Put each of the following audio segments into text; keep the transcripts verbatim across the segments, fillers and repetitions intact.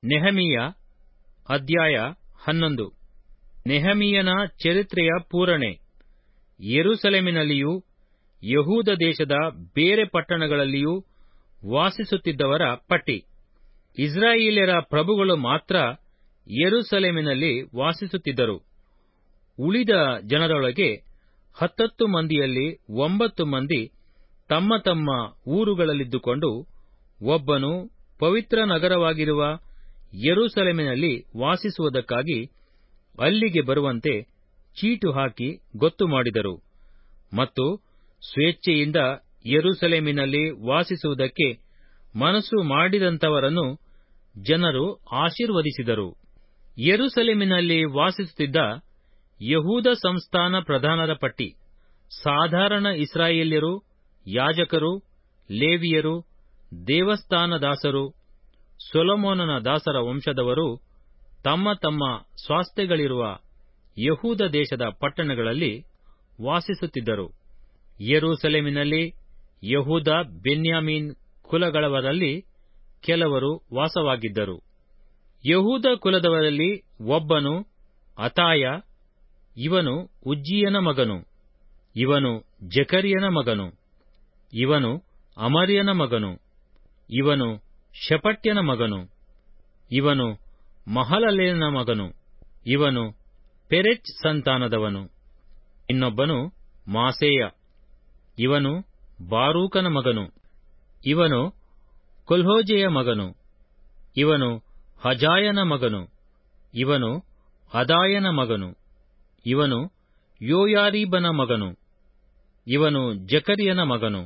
ನೆಹಮೀಯ ಅಧ್ಯಾಯ ಹನ್ನೊಂದು. ನೆಹಮೀಯನ ಚರಿತ್ರೆಯ ಪೂರಣೆ. ಯೆರೂಸಲೇಮಿನಲ್ಲಿಯೂ ಯಹೂದ ದೇಶದ ಬೇರೆ ಪಟ್ಟಣಗಳಲ್ಲಿಯೂ ವಾಸಿಸುತ್ತಿದ್ದವರ ಪಟ್ಟಿ. ಇಸ್ರಾಯೇಲ್ಯರ ಪ್ರಭುಗಳು ಮಾತ್ರ ಯೆರೂಸಲೇಮಿನಲ್ಲಿ ವಾಸಿಸುತ್ತಿದ್ದರು. ಉಳಿದ ಜನರೊಳಗೆ ಹತ್ತತ್ತು ಮಂದಿಯಲ್ಲಿ ಒಂಬತ್ತು ಮಂದಿ ತಮ್ಮ ತಮ್ಮ ಊರುಗಳಲ್ಲಿದ್ದುಕೊಂಡು ಒಬ್ಬನು ಪವಿತ್ರ ನಗರವಾಗಿರುವ ಯೆರೂಸಲೇಮಿನಲ್ಲಿ ವಾಸಿಸುವುದಕ್ಕಾಗಿ ಅಲ್ಲಿಗೆ ಬರುವಂತೆ ಚೀಟು ಹಾಕಿ ಗೊತ್ತು ಮಾಡಿದರು ಮತ್ತು ಸ್ವೇಚ್ಛೆಯಿಂದ ಯೆರೂಸಲೇಮಿನಲ್ಲಿ ವಾಸಿಸುವುದಕ್ಕೆ ಮನಸ್ಸು ಮಾಡಿದಂಥವರನ್ನು ಜನರು ಆಶೀರ್ವದಿಸಿದರು. ಯೆರೂಸಲೇಮಿನಲ್ಲಿ ವಾಸಿಸುತ್ತಿದ್ದ ಯಹೂದ ಸಂಸ್ಥಾನ ಪ್ರಧಾನರ ಪಟ್ಟಿ. ಸಾಧಾರಣ ಇಸ್ರಾಯೇಲ್ಯರು, ಯಾಜಕರು, ಲೇವಿಯರು, ದೇವಸ್ಥಾನದಾಸರು, ಸೊಲೊಮೋನನ ದಾಸರ ವಂಶದವರು ತಮ್ಮ ತಮ್ಮ ಸ್ವಾಸ್ಥ್ಯಗಳಿರುವ ಯಹೂದ ದೇಶದ ಪಟ್ಟಣಗಳಲ್ಲಿ ವಾಸಿಸುತ್ತಿದ್ದರು. ಯೆರೂಸಲೇಮಿನಲ್ಲಿ ಯಹೂದ, ಬೆನ್ಯಾಮೀನ್ ಕುಲಗಳವರಲ್ಲಿ ಕೆಲವರು ವಾಸವಾಗಿದ್ದರು. ಯಹೂದ ಕುಲದವರಲ್ಲಿ ಒಬ್ಬನು ಅತಾಯ, ಇವನು ಉಜ್ಜೀಯನ ಮಗನು, ಇವನು ಜೆಕರ್ಯನ ಮಗನು, ಇವನು ಅಮರ್ಯನ ಮಗನು, ಇವನು ಶೆಫಟ್ಯನ ಮಗನು, ಇವನು ಮಹಲಲೇಲನ ಮಗನು, ಇವನು ಪೆರೆಚ್ ಸಂತಾನದವನು. ಇನ್ನೊಬ್ಬನು ಮಾಸೇಯ, ಇವನು ಬಾರೂಕನ ಮಗನು, ಇವನು ಕೊಲ್ಹೋಜೆಯ ಮಗನು, ಇವನು ಹಜಾಯನ ಮಗನು, ಇವನು ಅದಾಯನ ಮಗನು, ಇವನು ಯೋಯಾರೀಬನ ಮಗನು, ಇವನು ಜೆಕರ್ಯನ ಮಗನು,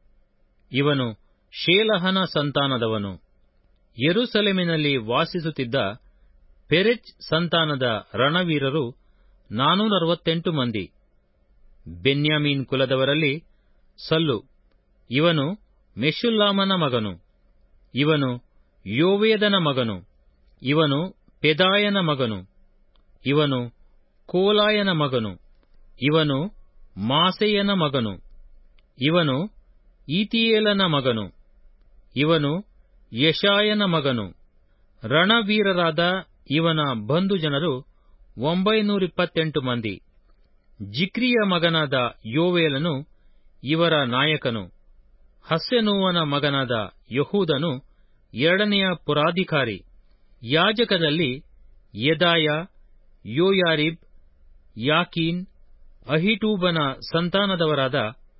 ಇವನು ಶೇಲಹನ ಸಂತಾನದವನು. ಯೆರೂಸಲೇಮಿನಲ್ಲಿ ವಾಸಿಸುತ್ತಿದ್ದ ಪೆರೆಚ್ ಸಂತಾನದ ರಣವೀರರು ನಾನೂರ ಅರವತ್ತೆಂಟು ಮಂದಿ. ಬೆನ್ಯಾಮೀನ್ ಕುಲದವರಲ್ಲಿ ಸಲ್ಲು, ಇವನು ಮೆಷುಲ್ಲಾಮನ ಮಗನು, ಇವನು ಯೋವೇದನ ಮಗನು, ಇವನು ಪೆದಾಯನ ಮಗನು, ಇವನು ಕೋಲಾಯನ ಮಗನು, ಇವನು ಮಾಸೇಯನ ಮಗನು, ಇವನು ಈತಿಯೇಲನ ಮಗನು, ಇವನು ಯೆಶಾಯನ ಮಗನು. ರಣವೀರರಾದ ಇವನ ಬಂಧು ಜನರು ಒಂಬೈನೂರಿಪ್ಪತ್ತೆಂಟು ಮಂದಿ. ಜಿಕ್ರಿಯ ಮಗನಾದ ಯೋವೇಲನು ಇವರ ನಾಯಕನು. ಹಸ್ಸೆನೂವನ ಮಗನಾದ ಯಹೂದನು ಎರಡನೆಯ ಪುರಾಧಿಕಾರಿ. ಯಾಜಕರಲ್ಲಿ ಯೆದಾಯ, ಯೋಯಾರಿಬ್, ಯಾಕೀನ್, ಅಹಿಟೂಬನ ಸಂತಾನದವರಾದ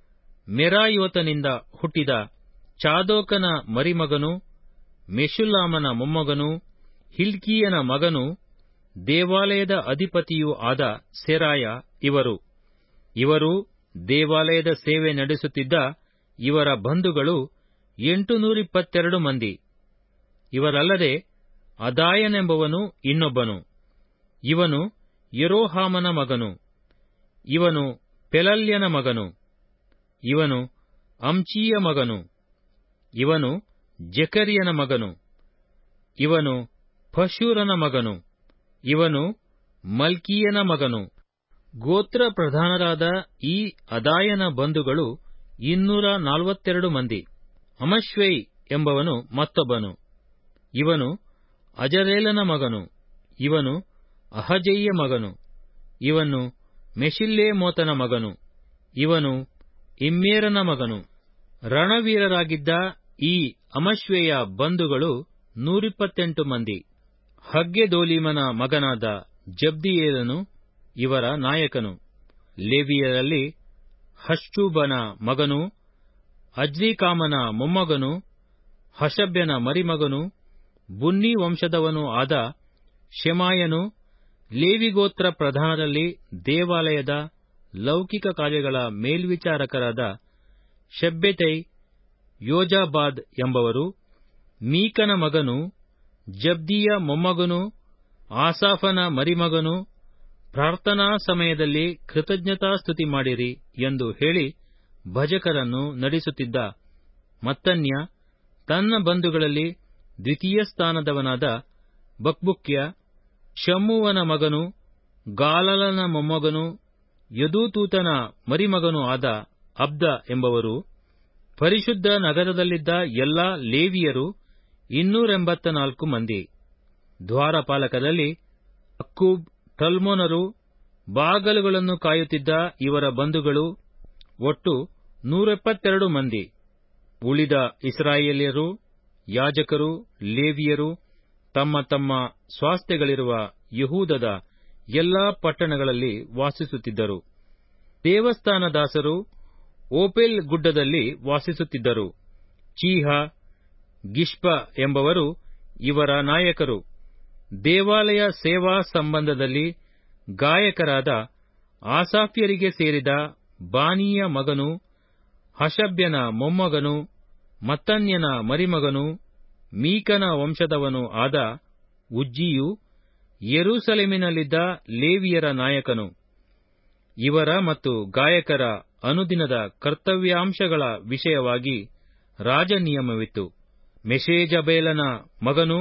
ಮೆರಾಯೋತನಿಂದ ಹುಟ್ಟಿದ ಚಾದೋಕನ ಮರಿಮಗನೂ ಮೆಷುಲ್ಲಾಮನ ಮೊಮ್ಮಗನೂ ಹಿಲ್ಕೀಯನ ಮಗನೂ ದೇವಾಲಯದ ಅಧಿಪತಿಯೂ ಆದ ಸೆರಾಯ ಇವರು. ಇವರೂ ದೇವಾಲಯದ ಸೇವೆ ನಡೆಸುತ್ತಿದ್ದ ಇವರ ಬಂಧುಗಳು ಎಂಟುನೂರಿಪ್ಪತ್ತೆರಡು ಮಂದಿ. ಇವರಲ್ಲದೆ ಅದಾಯನೆಂಬವನು ಇನ್ನೊಬ್ಬನು. ಇವನು ಯೆರೋಹಾಮನ ಮಗನು, ಇವನು ಪೆಲಲ್ಯನ ಮಗನು, ಇವನು ಅಮ್ಚೀಯ ಮಗನು, ಇವನು ಜೆಕರ್ಯನ ಮಗನು, ಇವನು ಪಶೂರನ ಮಗನು, ಇವನು ಮಲ್ಕೀಯನ ಮಗನು. ಗೋತ್ರ ಪ್ರಧಾನರಾದ ಈ ಅದಾಯನ ಬಂಧುಗಳು ಇನ್ನೂರ ನಲವತ್ತೆರಡು ಮಂದಿ. ಅಮಶ್ವೈ ಎಂಬವನು ಮತ್ತೊಬ್ಬನು. ಇವನು ಅಜರೇಲನ ಮಗನು, ಇವನು ಅಹಜೈಯ ಮಗನು, ಇವನು ಮೆಷಿಲ್ಲೇಮೋತನ ಮಗನು, ಇವನು ಇಮ್ಮೇರನ ಮಗನು. ರಣವೀರರಾಗಿದ್ದ ಈ ಅಮಶ್ವೆಯ ಬಂಧುಗಳು ನೂರಿಪ್ಪತ್ತೆಂಟು ಮಂದಿ. ಹಗ್ಗೆದೋಲೀಮನ ಮಗನಾದ ಜಬ್ದಿಯೇಲನು ಇವರ ನಾಯಕನು. ಲೇವಿಯರಲ್ಲಿ ಹಶ್ಚೂಬನ ಮಗನೂ ಅಜ್ರೀಕಾಮನ ಮೊಮ್ಮಗನೂ ಹಷಬ್ಯನ ಮರಿಮಗನೂ ಬುನ್ನೀ ವಂಶದವನೂ ಆದ ಶೆಮಾಯನು ಲೇವಿಗೋತ್ರ ಪ್ರಧಾನರಲ್ಲಿ ದೇವಾಲಯದ ಲೌಕಿಕ ಕಾರ್ಯಗಳ ಮೇಲ್ವಿಚಾರಕರಾದ ಶಬ್ಬೆತೈ, ಯೋಜಾಬಾದ್ ಎಂಬವರು. ಮೀಕನ ಮಗನೂ ಜಬ್ದಿಯ ಮೊಮ್ಮಗನೂ ಆಸಾಫನ ಮರಿಮಗನೂ ಪ್ರಾರ್ಥನಾ ಸಮಯದಲ್ಲಿ ಕೃತಜ್ಞತಾಸ್ತುತಿ ಮಾಡಿರಿ ಎಂದು ಹೇಳಿ ಭಜಕರನ್ನು ನಡೆಸುತ್ತಿದ್ದ ಮತ್ತನ್ಯ, ತನ್ನ ಬಂಧುಗಳಲ್ಲಿ ದ್ವಿತೀಯ ಸ್ಥಾನದವನಾದ ಬಕ್ಬುಕ್ಯ, ಶಮ್ಮೂವನ ಮಗನೂ ಗಾಲಲನ ಮೊಮ್ಮಗನೂ ಯದೂತೂತನ ಮರಿಮಗನೂ ಆದ ಅಬ್ದ ಎಂಬವರು. ಪರಿಶುದ್ಧ ನಗರದಲ್ಲಿದ್ದ ಎಲ್ಲಾ ಲೇವಿಯರು ಇನ್ನೂರೆಂಬತ್ತ ನಾಲ್ಕು ಮಂದಿ. ದ್ವಾರಪಾಲಕದಲ್ಲಿ ಅಕ್ಕೂಬ್, ಟಲ್ಮೋನರು, ಬಾಗಲುಗಳನ್ನು ಕಾಯುತ್ತಿದ್ದ ಇವರ ಬಂಧುಗಳು ಒಟ್ಟು ನೂರೆಪ್ಪತ್ತೆರಡು ಮಂದಿ. ಉಳಿದ ಇಸ್ರಾಯೇಲ್ಯರು, ಯಾಜಕರು, ಲೇವಿಯರು ತಮ್ಮ ತಮ್ಮ ಸ್ವಾಸ್ಥ್ಯಗಳಿರುವ ಯೆಹೂದದ ಎಲ್ಲಾ ಪಟ್ಟಣಗಳಲ್ಲಿ ವಾಸಿಸುತ್ತಿದ್ದರು. ದೇವಸ್ಥಾನ ದಾಸರು ಓಪೆಲ್ ಗುಡ್ಡದಲ್ಲಿ ವಾಸಿಸುತ್ತಿದ್ದರು. ಚೀಹ, ಗಿಷ್ಪ ಎಂಬವರು ಇವರ ನಾಯಕರು. ದೇವಾಲಯ ಸೇವಾ ಸಂಬಂಧದಲ್ಲಿ ಗಾಯಕರಾದ ಆಸಾಫ್ಯರಿಗೆ ಸೇರಿದ ಬಾನಿಯ ಮಗನೂ ಹಷಬ್ಯನ ಮೊಮ್ಮಗನೂ ಮತ್ತನ್ಯನ ಮರಿಮಗನೂ ಮೀಕನ ವಂಶದವನೂ ಆದ ಉಜ್ಜಿಯು ಯೆರೂಸಲೇಮಿನಲ್ಲಿದ್ದ ಲೇವಿಯರ ನಾಯಕನು. ಇವರ ಮತ್ತು ಗಾಯಕರ ಅನುದಿನದ ಕರ್ತವ್ಯಾಂಶಗಳ ವಿಷಯವಾಗಿ ರಾಜನಿಯಮವಿತ್ತು. ಮೆಷೇಜಬೇಲನ ಮಗನೂ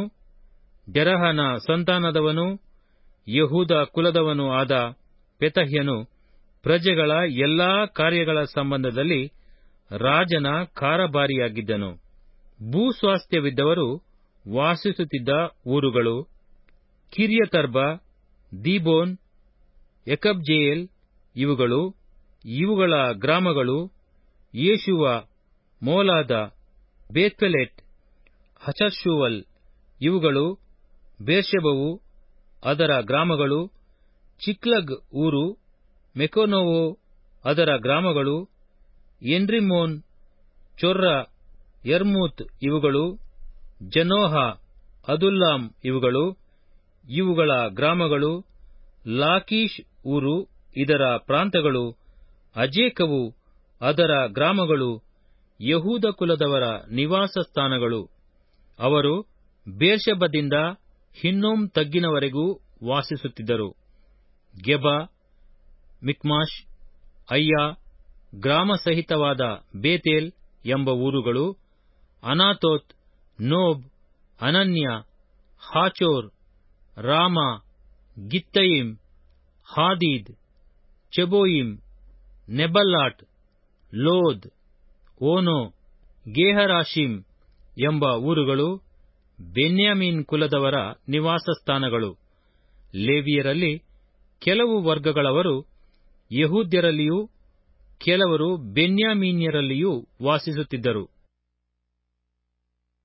ಜೆರಹನ ಸಂತಾನದವನೂ ಯೆಹೂದ ಕುಲದವನೂ ಆದ ಪೆತಹ್ಯನು ಪ್ರಜೆಗಳ ಎಲ್ಲಾ ಕಾರ್ಯಗಳ ಸಂಬಂಧದಲ್ಲಿ ರಾಜನ ಕಾರಭಾರಿಯಾಗಿದ್ದನು. ಭೂಸ್ವಾಸ್ಥ್ಯವಿದ್ದವರು ವಾಸಿಸುತ್ತಿದ್ದ ಊರುಗಳು ಕಿರ್ಯತರ್ಬ, ದೀಬೋನ್, ಯಕಬ್ಜೇಯೇಲ್ ಇವುಗಳು. ಇವುಗಳ ಗ್ರಾಮಗಳು ಯೇಷುವ, ಮೋಲಾದ, ಬೇತ್ಪೆಲೆಟ್, ಹಚರ್ಷೂವಲ್ ಇವುಗಳು. ಬೇರ್ಷೆಬವು ಅದರ ಗ್ರಾಮಗಳು, ಚಿಕ್ಲಗ್ ಊರು, ಮೆಕೋನೋವೋ ಅದರ ಗ್ರಾಮಗಳು, ಎನ್ರಿಮ್ಮೋನ್, ಚೊರ್ರ, ಯರ್ಮೂತ್ ಇವುಗಳು. ಜನೋಹ, ಅದುಲ್ಲಾಮ್ ಇವುಗಳು. ಇವುಗಳ ಗ್ರಾಮಗಳು. ಲಾಕೀಷ್ ಊರು ಇದರ ಪ್ರಾಂತಗಳು. ಅಜೇಕವು ಅದರ ಗ್ರಾಮಗಳು ಯೆಹೂದ ಕುಲದವರ ನಿವಾಸ ಸ್ಥಾನಗಳು. ಅವರು ಬೇರ್ಷೆಬದಿಂದ ಹಿನ್ನೋಮ್ ತಗ್ಗಿನವರೆಗೂ ವಾಸಿಸುತ್ತಿದ್ದರು. ಗೆಬ, ಮಿಕ್ಮಾಷ್, ಅಯ್ಯ, ಗ್ರಾಮ ಸಹಿತವಾದ ಬೇತೇಲ್ ಎಂಬ ಊರುಗಳು. ಅನಾತೋತ್, ನೋಬ್, ಅನನ್ಯ, ಹಾಚೋರ್, ರಾಮ, ಗಿತ್ತಯಿಮ್, ಹಾದೀದ್, ಚೆಬೋಯಿಮ್, ನೆಬಲ್ಲಾಟ್, ಲೋದ್, ಓನೋ, ಗೇಹರಾಷಿಮ್ ಎಂಬ ಊರುಗಳು ಬೆನ್ಯಾಮೀನ್ ಕುಲದವರ ನಿವಾಸ ಸ್ಥಾನಗಳು. ಲೇವಿಯರಲ್ಲಿ ಕೆಲವು ವರ್ಗಗಳವರು ಯೆಹೂದ್ಯರಲ್ಲಿಯೂ ಕೆಲವರು ಬೆನ್ಯಾಮೀನ್ಯರಲ್ಲಿಯೂ ವಾಸಿಸುತ್ತಿದ್ದರು.